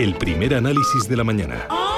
el primer análisis de la mañana.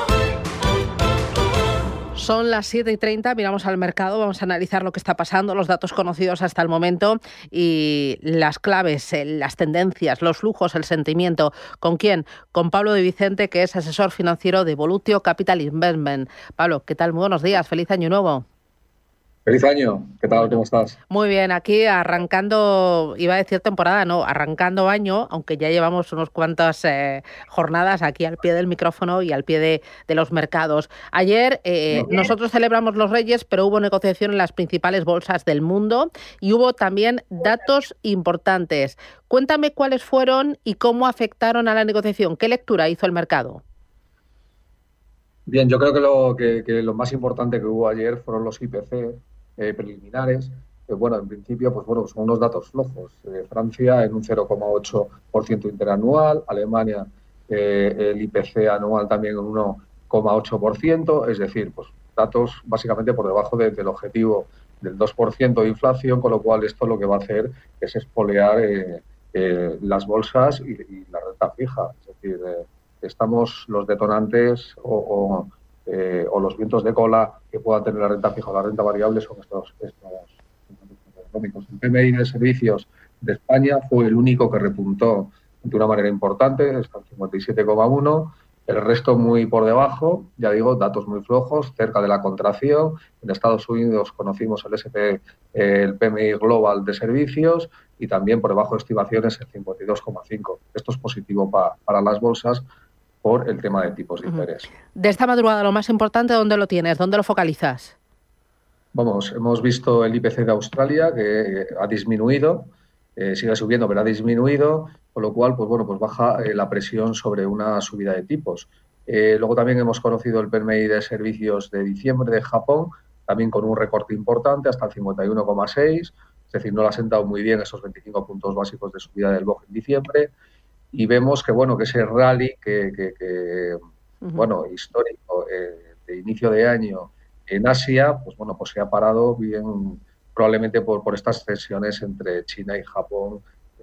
Son las 7:30, miramos al mercado, vamos a analizar lo que está pasando, los datos conocidos hasta el momento y las claves, las tendencias, los flujos, el sentimiento. ¿Con quién? Con Pablo de Vicente, que es asesor financiero de Volutio Capital Investment. Pablo, ¿qué tal? Muy buenos días, feliz año nuevo. Feliz año, ¿qué tal? ¿Cómo estás? Muy bien, aquí arrancando, iba a decir temporada, no, arrancando año, aunque ya llevamos unas cuantas jornadas aquí al pie del micrófono y al pie de los mercados. Ayer nosotros celebramos los Reyes, pero hubo negociación en las principales bolsas del mundo y hubo también datos importantes. Cuéntame cuáles fueron y cómo afectaron a la negociación. ¿Qué lectura hizo el mercado? Bien, yo creo que lo más importante que hubo ayer fueron los IPC preliminares. Bueno, en principio, pues bueno, son unos datos flojos. Francia en un 0,8% interanual, Alemania el IPC anual también en 1,8%, es decir, pues datos básicamente por debajo del objetivo del 2% de inflación, con lo cual esto lo que va a hacer es espolear las bolsas y la renta fija. Es decir, estamos los detonantes o los vientos de cola que puedan tener la renta fija o la renta variable son estos económicos. El PMI de servicios de España fue el único que repuntó de una manera importante, está en 57,1, el resto muy por debajo, ya digo, datos muy flojos, cerca de la contracción. En Estados Unidos conocimos el PMI global de servicios y también por debajo de estimaciones el 52,5. Esto es positivo para las bolsas por el tema de tipos de interés. De esta madrugada, lo más importante, ¿dónde lo tienes? ¿Dónde lo focalizas? Vamos, hemos visto el IPC de Australia, que ha disminuido, sigue subiendo, pero ha disminuido, con lo cual, pues bueno, pues baja la presión sobre una subida de tipos. Luego también hemos conocido el PMI de servicios de diciembre de Japón, también con un recorte importante, hasta el 51,6, es decir, no le ha sentado muy bien esos 25 puntos básicos de subida del BOJ en diciembre. Y vemos que bueno, que ese rally bueno, histórico de inicio de año en Asia, pues bueno, pues se ha parado bien probablemente por estas tensiones entre China y Japón,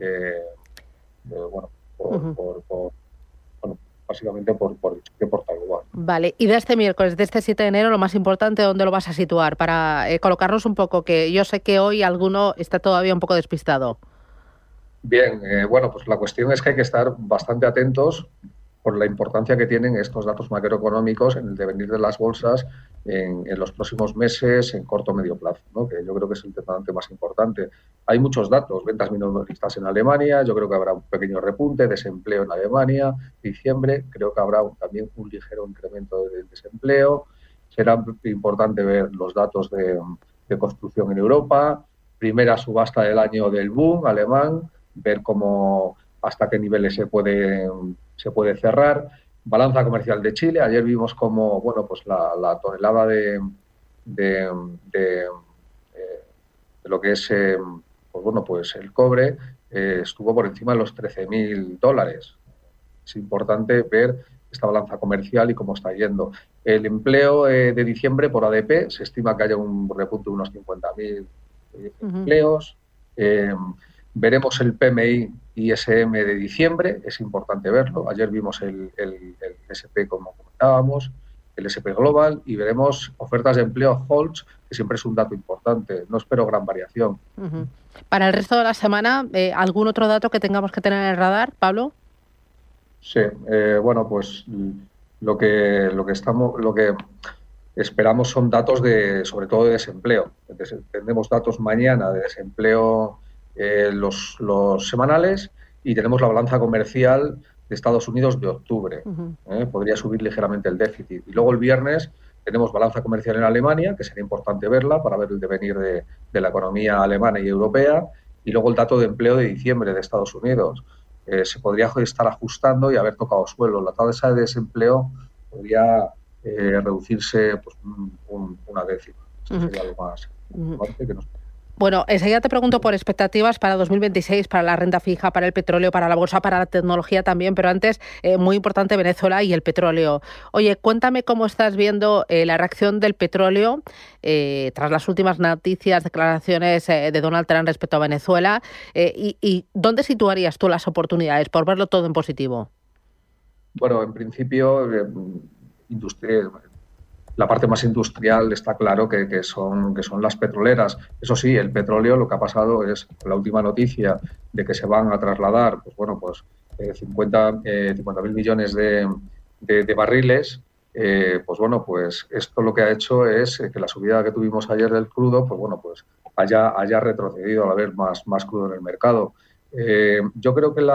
básicamente por Taiwán. Vale, y de este miércoles, de este 7 de enero, lo más importante, ¿dónde lo vas a situar? Para colocarnos un poco, que yo sé que hoy alguno está todavía un poco despistado. Bien, bueno, pues la cuestión es que hay que estar bastante atentos por la importancia que tienen estos datos macroeconómicos en el devenir de las bolsas en los próximos meses, en corto o medio plazo, ¿no? Que yo creo que es el detonante más importante. Hay muchos datos, ventas minoristas en Alemania, yo creo que habrá un pequeño repunte, desempleo en Alemania, diciembre, creo que habrá también un ligero incremento del desempleo. Será importante ver los datos de construcción en Europa, primera subasta del año del boom alemán, ver cómo hasta qué niveles se puede cerrar. Balanza comercial de Chile. Ayer vimos cómo bueno, pues la tonelada de lo que es pues bueno, pues el cobre estuvo por encima de los $13.000. Es importante ver esta balanza comercial y cómo está yendo. El empleo de diciembre por ADP se estima que haya un repunte de unos 50.000 empleos. Veremos el PMI ISM de diciembre, es importante verlo. Ayer vimos el SP, como comentábamos, el SP Global, y veremos ofertas de empleo Holtz, que siempre es un dato importante. No espero gran variación. Para el resto de la semana, ¿algún otro dato que tengamos que tener en el radar, Pablo? Sí, bueno, pues lo que esperamos son datos sobre todo de desempleo. Tendremos datos mañana de desempleo los semanales y tenemos la balanza comercial de Estados Unidos de octubre. Podría subir ligeramente el déficit. Y luego el viernes tenemos balanza comercial en Alemania, que sería importante verla para ver el devenir de la economía alemana y europea. Y luego el dato de empleo de diciembre de Estados Unidos. Se podría estar ajustando y haber tocado suelo. La tasa de desempleo podría reducirse pues, una décima. Eso sería lo más importante que nos... Bueno, enseguida te pregunto por expectativas para 2026, para la renta fija, para el petróleo, para la bolsa, para la tecnología también, pero antes, muy importante, Venezuela y el petróleo. Oye, cuéntame cómo estás viendo la reacción del petróleo tras las últimas noticias, declaraciones de Donald Trump respecto a Venezuela y dónde situarías tú las oportunidades por verlo todo en positivo. Bueno, en principio, la parte más industrial está claro que son las petroleras. Eso sí, el petróleo, lo que ha pasado es la última noticia de que se van a trasladar, pues bueno, pues 50.000 millones de barriles. Pues bueno, pues esto lo que ha hecho es que la subida que tuvimos ayer del crudo, pues bueno, pues haya retrocedido al haber más crudo en el mercado. Yo creo que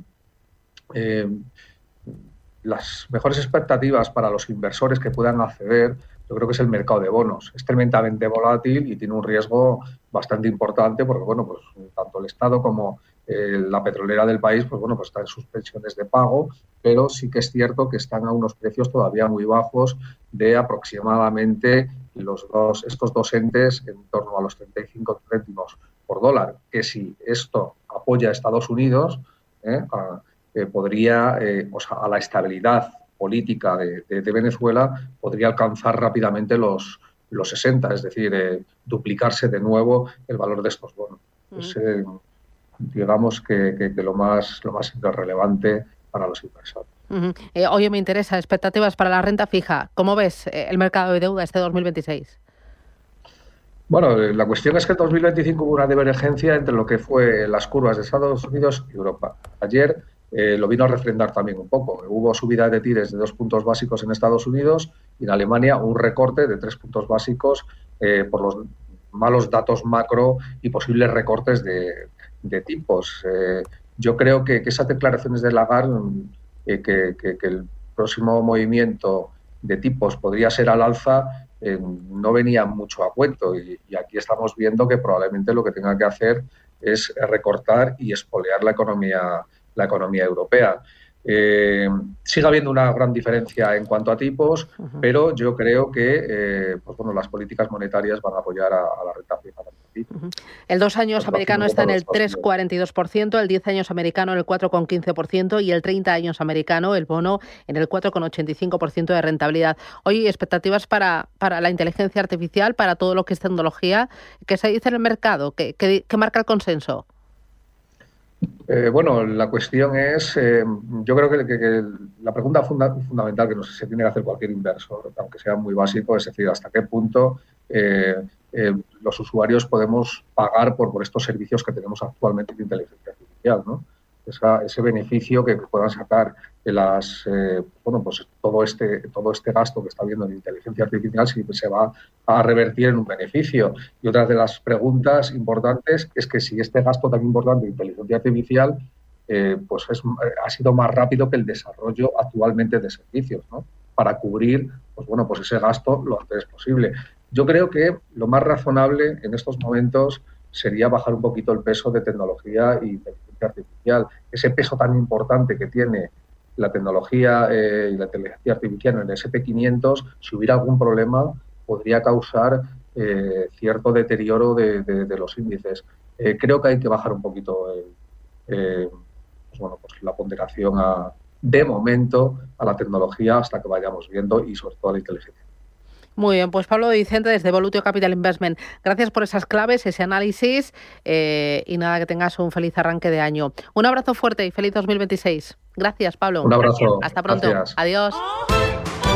las mejores expectativas para los inversores que puedan acceder, yo creo que es el mercado de bonos. Es tremendamente volátil y tiene un riesgo bastante importante porque, bueno, pues tanto el Estado como la petrolera del país, pues bueno, pues está en suspensiones de pago, pero sí que es cierto que están a unos precios todavía muy bajos de aproximadamente estos dos entes en torno a los 35 céntimos por dólar, que si esto apoya a Estados Unidos, podría, a la estabilidad política de Venezuela, podría alcanzar rápidamente los 60, es decir, duplicarse de nuevo el valor de estos bonos. Pues, digamos que lo más relevante para los inversores. Oye, me interesa, expectativas para la renta fija. ¿Cómo ves el mercado de deuda este 2026? Bueno, la cuestión es que en 2025 hubo una divergencia entre lo que fue las curvas de Estados Unidos y Europa. Ayer lo vino a refrendar también un poco. Hubo subida de tires de 2 puntos básicos en Estados Unidos y en Alemania un recorte de 3 puntos básicos por los malos datos macro y posibles recortes de tipos. Yo creo que esas declaraciones de Lagarde, que el próximo movimiento de tipos podría ser al alza, no venía mucho a cuento y aquí estamos viendo que probablemente lo que tenga que hacer es recortar y espolear la economía europea. Sigue habiendo una gran diferencia en cuanto a tipos, pero yo creo que las políticas monetarias van a apoyar a la renta fija. El 2 años americano está en el 3,42%, el 10 años americano en el 4,15% y el 30 años americano, el bono, en el 4,85% de rentabilidad. Hoy, expectativas para la inteligencia artificial, para todo lo que es tecnología. ¿Qué se dice en el mercado? ¿Qué marca el consenso? La cuestión es, yo creo que la pregunta fundamental que se tiene que hacer cualquier inversor, aunque sea muy básico, es decir, hasta qué punto los usuarios podemos pagar por estos servicios que tenemos actualmente de inteligencia artificial, ¿no? Ese beneficio que puedan sacar de todo este gasto que está habiendo en inteligencia artificial, si se va a revertir en un beneficio. Y otra de las preguntas importantes es que si este gasto tan importante de inteligencia artificial ha sido más rápido que el desarrollo actualmente de servicios, ¿no? Para cubrir ese gasto lo antes posible. Yo creo que lo más razonable en estos momentos sería bajar un poquito el peso de tecnología y inteligencia artificial. Ese peso tan importante que tiene la tecnología y la inteligencia artificial en el S&P 500, si hubiera algún problema, podría causar cierto deterioro de los índices. Creo que hay que bajar un poquito la ponderación de momento a la tecnología hasta que vayamos viendo y sobre todo a la inteligencia. Muy bien, pues Pablo Vicente desde Volutio Capital Investment. Gracias por esas claves, ese análisis y nada, que tengas un feliz arranque de año. Un abrazo fuerte y feliz 2026. Gracias, Pablo. Un abrazo. Hasta pronto. Gracias. Adiós.